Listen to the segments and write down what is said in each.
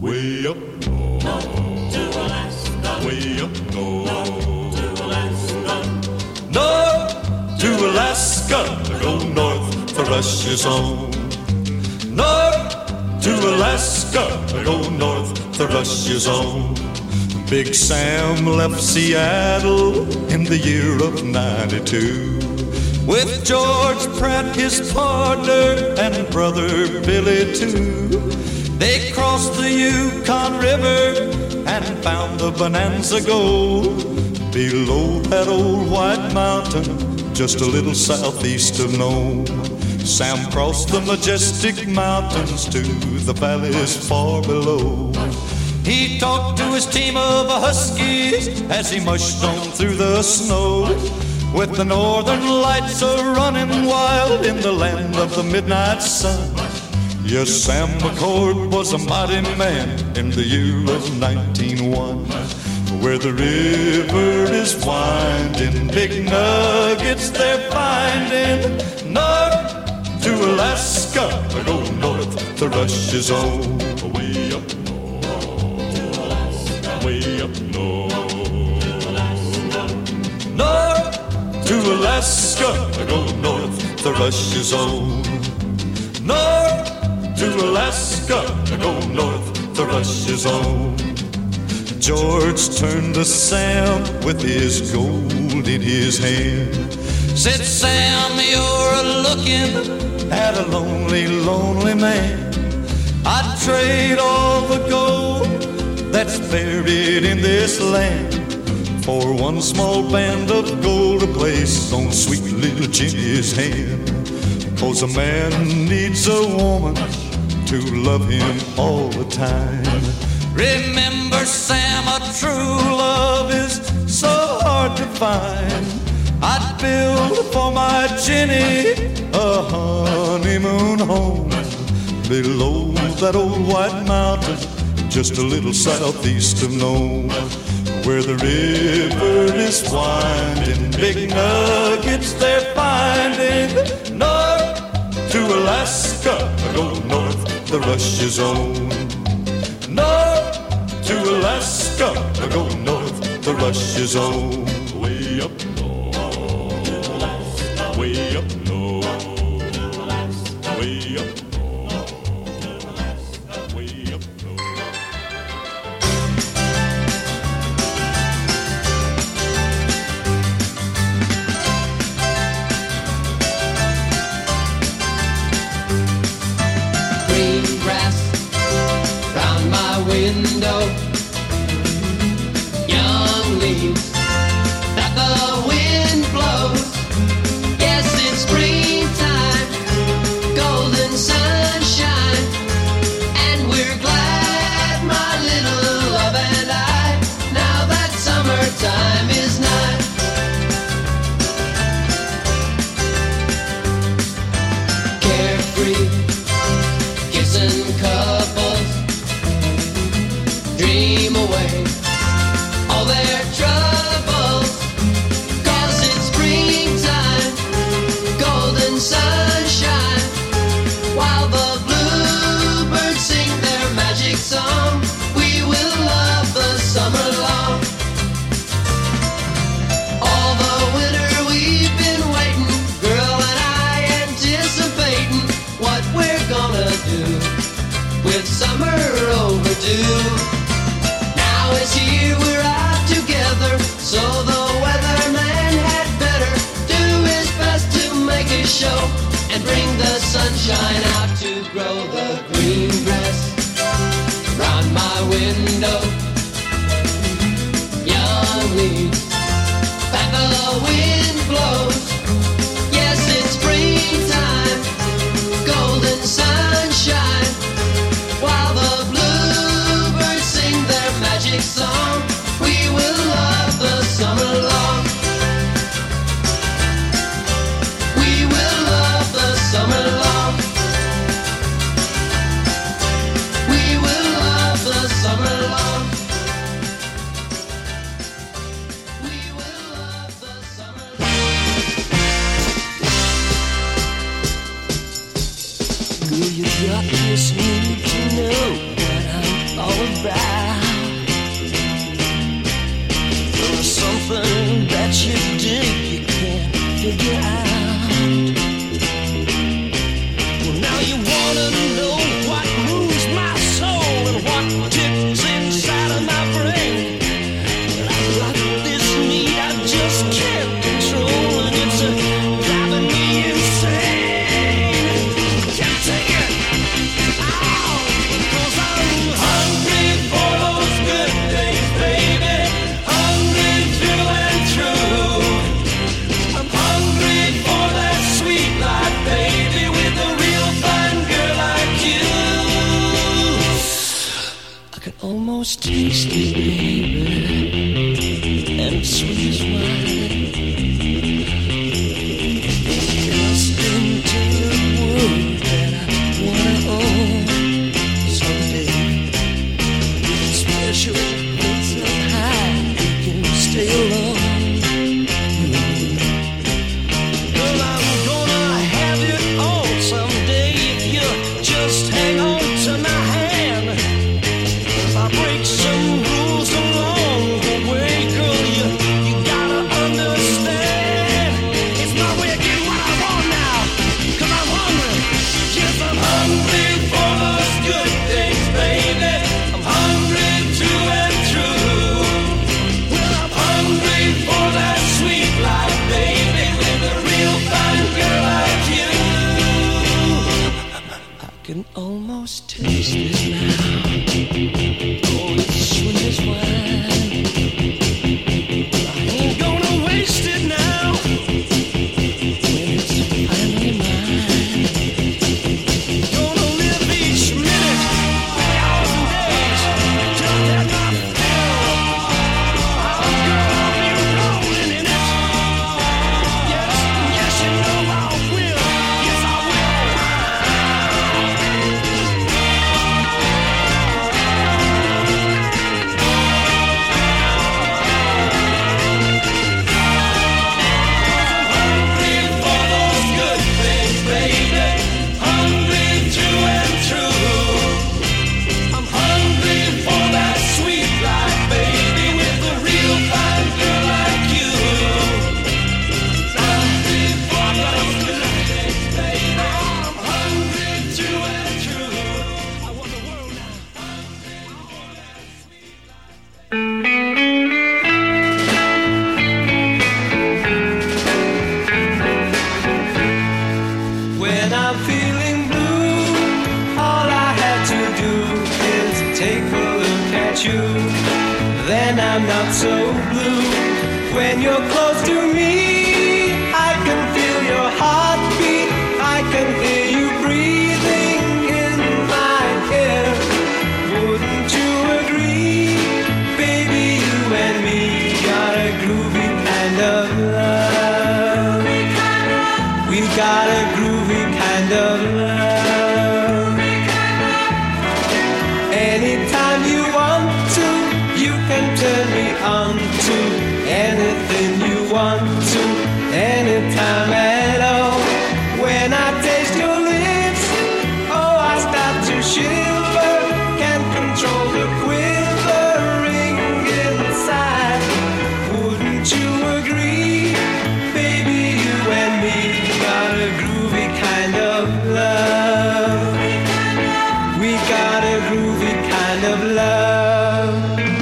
Way up north, to Alaska. Way up north, to Alaska. North to Alaska, go north, the rush is on. North to Alaska, go north, the rush is on. Big Sam left Seattle in the year of 92 with George Pratt, his partner, and brother Billy too. They crossed the Yukon River and found the Bonanza Gold below that old white mountain, just a little southeast of Nome. Sam crossed the majestic mountains to the valleys far below. He talked to his team of huskies as he mushed on through the snow, with the northern lights a-running wild in the land of the midnight sun. Yes, Sam McCord was a mighty man in the year of 1901, where the river is winding, big nuggets they're finding. North to Alaska, go north, the rush is on. Way up north, way up north. North to Alaska, go north, the rush is on. North to Alaska, go north, the rush is on. George turned to Sam with his gold in his hand. Said, Sam, you're looking at a lonely, lonely man. I'd trade all the gold that's buried in this land for one small band of gold to place on sweet little Jenny's hand. 'Cause a man needs a woman to love him all the time. Remember, Sam, a true love is so hard to find. I'd build for my Jenny a honeymoon home below that old white mountain, just a little southeast of Nome, where the river is winding, big nuggets they're finding. North to Alaska, go north, the rush is on. North to Alaska, go north, the rush is on. Way up north, way up north, way up north, way up north. Green grass round my window, young leaves that the wind blows. Yes, it's springtime, golden sunshine, and we're glad, my little love and I, now that summertime is nigh. Carefree, kissing couples, dream away all their troubles. 'Cause it's springtime, golden sunshine, while the bluebirds sing their magic song. We will love the summer long. All the winter we've been waiting, girl and I anticipating what we're gonna do with summer overdue. Now it's almost taste it, baby, and sweet as wine. Lost into the world that I wanna own someday. With special bits of high, you can stay alone. Girl, I'm gonna have it all someday if you just hang on to my hand. If I break some rules along the way, girl, you gotta understand. It's my way of getting what I want now, 'cause I'm hungry. Yes, I'm hungry for those good things, baby. I'm hungry true and true. Well, I'm hungry for that sweet life, baby, with a real fine girl like you. I can almost taste it now. Oh, it's sweet as wine. I ain't gonna waste it now when it's finally mine. Gonna live each minute, hours and days till I get my fill. Oh, girl, I'll be rolling in it. Yes, yes, you know I will. Yes, I will. Hungry for those good things, baby. Hungry true and true. I'm hungry for that sweet life, baby, with a real fine girl like you. Hungry for those good things, baby. I'm hungry true and true. I want the world now. When I'm feeling blue, all I have to do is take a look at you. Then I'm not so blue. When you're close to me, I can feel your heartbeat. I can hear you breathing in my ear. Wouldn't you agree? Baby, you and me got a groovy kind of love. We got a groovy kind of love. Anytime you want to, you can turn me on to anything you want to, anytime at all. When I taste your lips, oh, I start to shiver. Can't control the quivering inside. Wouldn't you agree? Baby, you and me got a groovy kind of love. We got a groovy kind of love.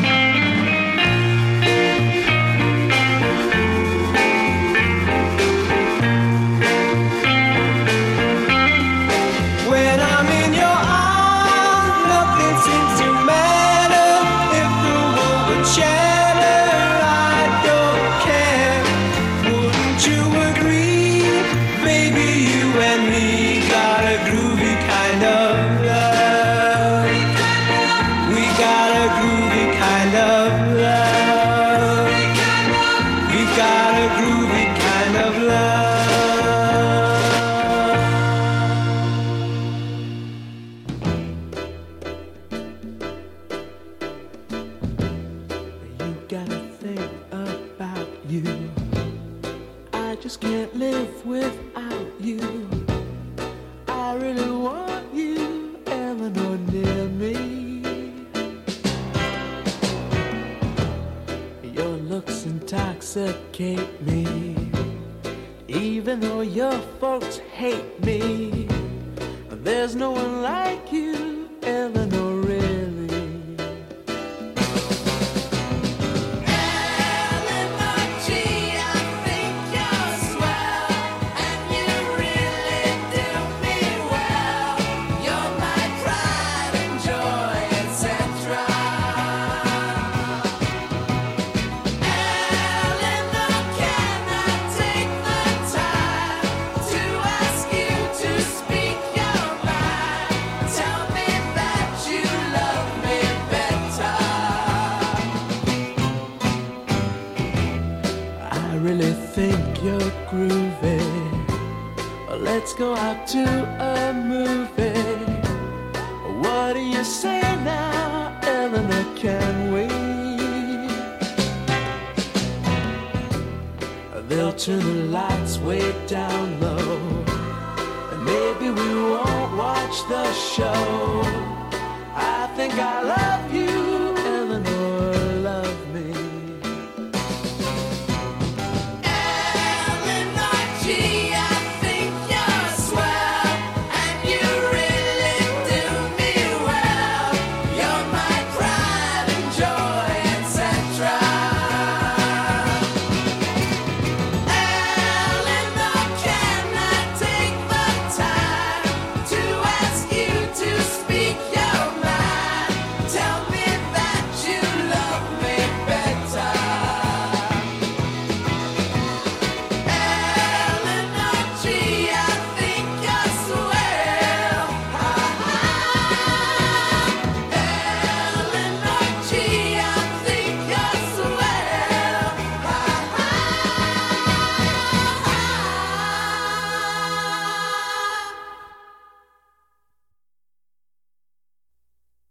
When I'm in your arms, nothing seems to matter. If the world would shatter, I don't care. Wouldn't you agree? Baby, you and me got a groovy kind of love. We got a groovy kind of love. We got a groovy kind of love. You gotta think about you. I just can't live without you. I really want you, Eleanor, near me. Your looks intoxicate me. Even though your folks hate me, there's no one like you, Eleanor, really. Eleanor G, I think you're swell, and you really do me well. You're my pride and joy, etc. Eleanor, can I take the time to ask you to speak your mind? Tell me that go out to a movie. What do you say now? Eleanor can wait. They'll turn the lights way down low, and maybe we won't watch the show. I think I love you